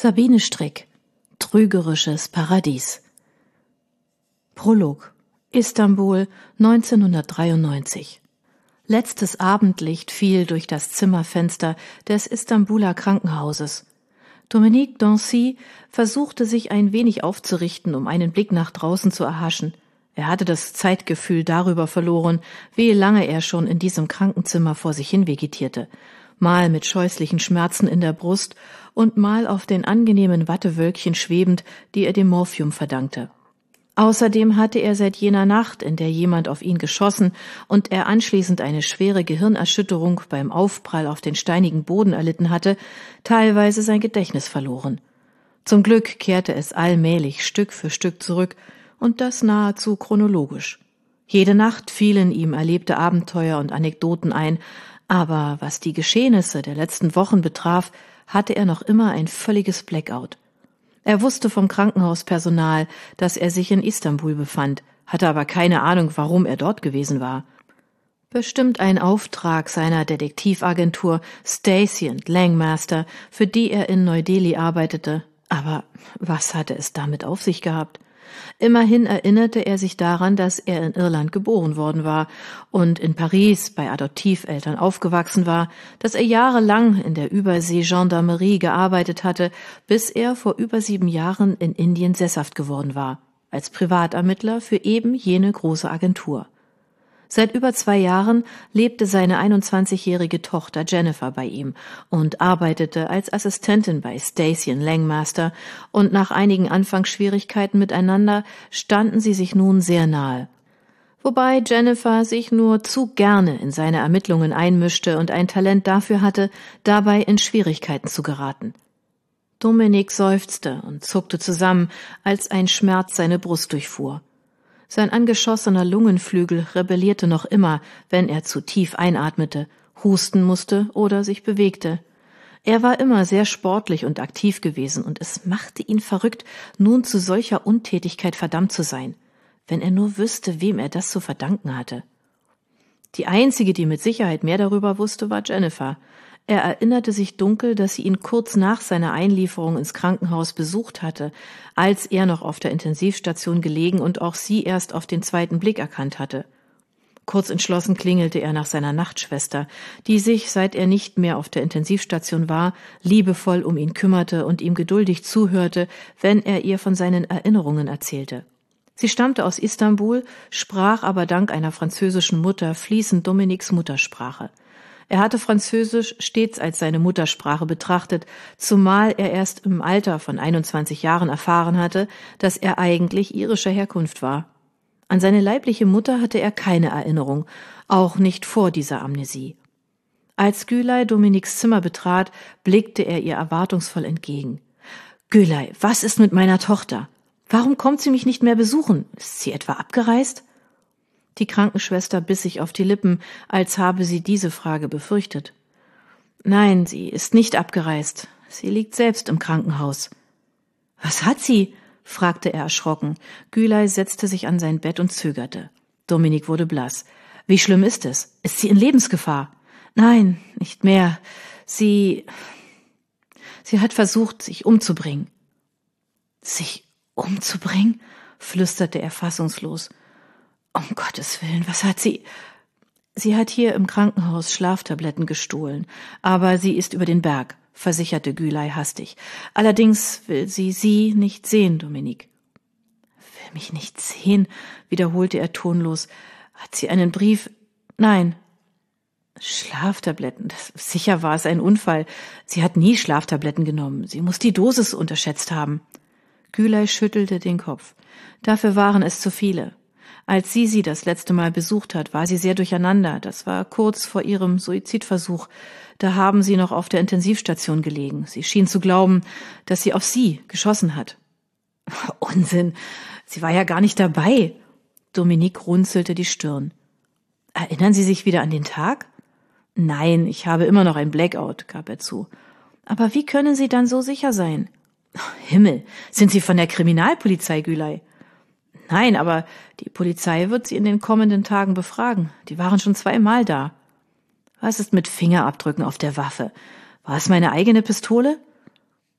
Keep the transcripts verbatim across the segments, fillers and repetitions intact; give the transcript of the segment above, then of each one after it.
Sabine Strick, Trügerisches Paradies. Prolog. Istanbul, neunzehnhundertdreiundneunzig. Letztes Abendlicht fiel durch das Zimmerfenster des Istanbuler Krankenhauses. Dominique Dancy versuchte sich ein wenig aufzurichten, um einen Blick nach draußen zu erhaschen. Er hatte das Zeitgefühl darüber verloren, wie lange er schon in diesem Krankenzimmer vor sich hin vegetierte. Mal mit scheußlichen Schmerzen in der Brust und mal auf den angenehmen Wattewölkchen schwebend, die er dem Morphium verdankte. Außerdem hatte er seit jener Nacht, in der jemand auf ihn geschossen und er anschließend eine schwere Gehirnerschütterung beim Aufprall auf den steinigen Boden erlitten hatte, teilweise sein Gedächtnis verloren. Zum Glück kehrte es allmählich Stück für Stück zurück, und das nahezu chronologisch. Jede Nacht fielen ihm erlebte Abenteuer und Anekdoten ein, aber was die Geschehnisse der letzten Wochen betraf, hatte er noch immer ein völliges Blackout. Er wusste vom Krankenhauspersonal, dass er sich in Istanbul befand, hatte aber keine Ahnung, warum er dort gewesen war. Bestimmt ein Auftrag seiner Detektivagentur Stacey and Langmaster, für die er in Neu-Delhi arbeitete. Aber was hatte es damit auf sich gehabt? Immerhin erinnerte er sich daran, dass er in Irland geboren worden war und in Paris bei Adoptiveltern aufgewachsen war, dass er jahrelang in der Übersee-Gendarmerie gearbeitet hatte, bis er vor über sieben Jahren in Indien sesshaft geworden war, als Privatermittler für eben jene große Agentur. Seit über zwei Jahren lebte seine einundzwanzigjährige Tochter Jennifer bei ihm und arbeitete als Assistentin bei Stacey and Langmaster, und nach einigen Anfangsschwierigkeiten miteinander standen sie sich nun sehr nahe. Wobei Jennifer sich nur zu gerne in seine Ermittlungen einmischte und ein Talent dafür hatte, dabei in Schwierigkeiten zu geraten. Dominique seufzte und zuckte zusammen, als ein Schmerz seine Brust durchfuhr. Sein angeschossener Lungenflügel rebellierte noch immer, wenn er zu tief einatmete, husten musste oder sich bewegte. Er war immer sehr sportlich und aktiv gewesen, und es machte ihn verrückt, nun zu solcher Untätigkeit verdammt zu sein, wenn er nur wüsste, wem er das zu verdanken hatte. Die einzige, die mit Sicherheit mehr darüber wusste, war Jennifer. Er erinnerte sich dunkel, dass sie ihn kurz nach seiner Einlieferung ins Krankenhaus besucht hatte, als er noch auf der Intensivstation gelegen und auch sie erst auf den zweiten Blick erkannt hatte. Kurz entschlossen klingelte er nach seiner Nachtschwester, die sich, seit er nicht mehr auf der Intensivstation war, liebevoll um ihn kümmerte und ihm geduldig zuhörte, wenn er ihr von seinen Erinnerungen erzählte. Sie stammte aus Istanbul, sprach aber dank einer französischen Mutter fließend Dominiques Muttersprache. Er hatte Französisch stets als seine Muttersprache betrachtet, zumal er erst im Alter von einundzwanzig Jahren erfahren hatte, dass er eigentlich irischer Herkunft war. An seine leibliche Mutter hatte er keine Erinnerung, auch nicht vor dieser Amnesie. Als Gülay Dominiques Zimmer betrat, blickte er ihr erwartungsvoll entgegen. »Gülay, was ist mit meiner Tochter? Warum kommt sie mich nicht mehr besuchen? Ist sie etwa abgereist?« Die Krankenschwester biss sich auf die Lippen, als habe sie diese Frage befürchtet. »Nein, sie ist nicht abgereist. Sie liegt selbst im Krankenhaus.« »Was hat sie?« fragte er erschrocken. Gülay setzte sich an sein Bett und zögerte. Dominique wurde blass. »Wie schlimm ist es? Ist sie in Lebensgefahr?« »Nein, nicht mehr. Sie... Sie hat versucht, sich umzubringen.« »Sich umzubringen?« flüsterte er fassungslos. »Um Gottes Willen, was hat sie?« »Sie hat hier im Krankenhaus Schlaftabletten gestohlen, aber sie ist über den Berg«, versicherte Gülay hastig. »Allerdings will sie Sie nicht sehen, Dominique.« »Will mich nicht sehen?«, wiederholte er tonlos. »Hat sie einen Brief?« »Nein.« »Schlaftabletten, das, sicher war es ein Unfall. Sie hat nie Schlaftabletten genommen. Sie muss die Dosis unterschätzt haben.« Gülay schüttelte den Kopf. »Dafür waren es zu viele. Als sie sie das letzte Mal besucht hat, war sie sehr durcheinander. Das war kurz vor ihrem Suizidversuch. Da haben sie noch auf der Intensivstation gelegen. Sie schien zu glauben, dass sie auf sie geschossen hat.« »Unsinn! Sie war ja gar nicht dabei!« Dominique runzelte die Stirn. »Erinnern Sie sich wieder an den Tag?« »Nein, ich habe immer noch ein Blackout«, gab er zu. »Aber wie können Sie dann so sicher sein?« »Himmel, sind Sie von der Kriminalpolizei, Gülay?« »Nein, aber die Polizei wird Sie in den kommenden Tagen befragen. Die waren schon zweimal da.« »Was ist mit Fingerabdrücken auf der Waffe? War es meine eigene Pistole?«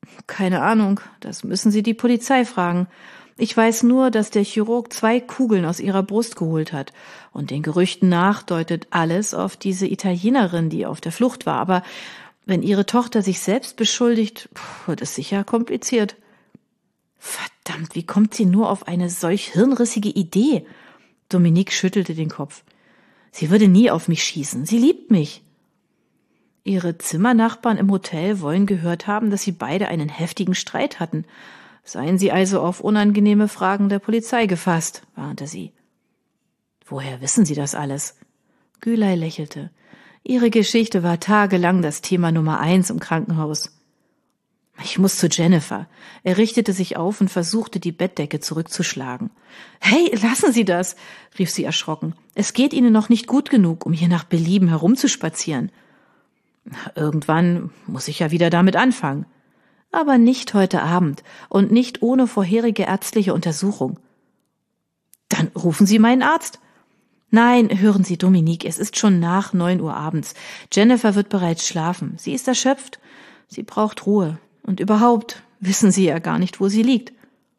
Keine Ahnung, das müssen Sie die Polizei fragen. Ich weiß nur, dass der Chirurg zwei Kugeln aus ihrer Brust geholt hat. Und den Gerüchten nach deutet alles auf diese Italienerin, die auf der Flucht war. Aber wenn Ihre Tochter sich selbst beschuldigt, wird es sicher kompliziert. Verdammt, wie kommt sie nur auf eine solch hirnrissige Idee? Dominique schüttelte den Kopf. Sie würde nie auf mich schießen. Sie liebt mich. Ihre Zimmernachbarn im Hotel wollen gehört haben, dass sie beide einen heftigen Streit hatten. Seien Sie also auf unangenehme Fragen der Polizei gefasst, warnte sie. Woher wissen Sie das alles? Gülay lächelte. Ihre Geschichte war tagelang das Thema Nummer eins im Krankenhaus. Ich muss zu Jennifer. Er richtete sich auf und versuchte, die Bettdecke zurückzuschlagen. Hey, lassen Sie das, rief sie erschrocken. Es geht Ihnen noch nicht gut genug, um hier nach Belieben herumzuspazieren. Irgendwann muss ich ja wieder damit anfangen. Aber nicht heute Abend und nicht ohne vorherige ärztliche Untersuchung. Dann rufen Sie meinen Arzt. Nein, hören Sie, Dominique, es ist schon nach neun Uhr abends. Jennifer wird bereits schlafen. Sie ist erschöpft. Sie braucht Ruhe. Und überhaupt wissen Sie ja gar nicht, wo sie liegt.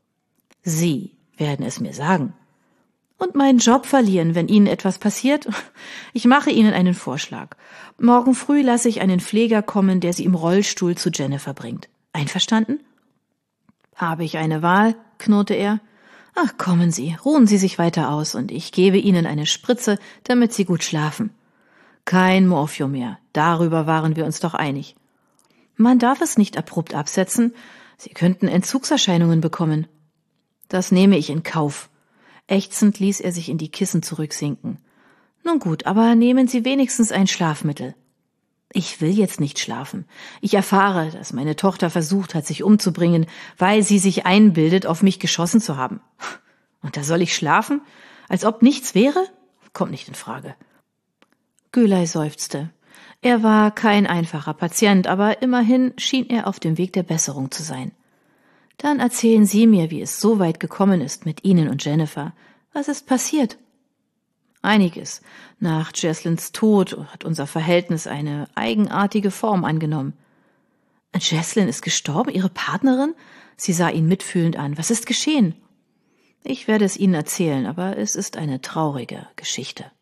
Sie werden es mir sagen. Und meinen Job verlieren, wenn Ihnen etwas passiert? Ich mache Ihnen einen Vorschlag. Morgen früh lasse ich einen Pfleger kommen, der Sie im Rollstuhl zu Jennifer bringt. Einverstanden? Habe ich eine Wahl? Knurrte er. Ach, kommen Sie, ruhen Sie sich weiter aus und ich gebe Ihnen eine Spritze, damit Sie gut schlafen. Kein Morphium mehr, darüber waren wir uns doch einig. Man darf es nicht abrupt absetzen, Sie könnten Entzugserscheinungen bekommen. Das nehme ich in Kauf. Ächzend ließ er sich in die Kissen zurücksinken. Nun gut, aber nehmen Sie wenigstens ein Schlafmittel. Ich will jetzt nicht schlafen. Ich erfahre, dass meine Tochter versucht hat, sich umzubringen, weil sie sich einbildet, auf mich geschossen zu haben. Und da soll ich schlafen? Als ob nichts wäre? Kommt nicht in Frage. Gülay seufzte. Er war kein einfacher Patient, aber immerhin schien er auf dem Weg der Besserung zu sein. Dann erzählen Sie mir, wie es so weit gekommen ist mit Ihnen und Jennifer. Was ist passiert? Einiges. Nach Jesslins Tod hat unser Verhältnis eine eigenartige Form angenommen. Jesslyn ist gestorben, Ihre Partnerin? Sie sah ihn mitfühlend an. Was ist geschehen? Ich werde es Ihnen erzählen, aber es ist eine traurige Geschichte.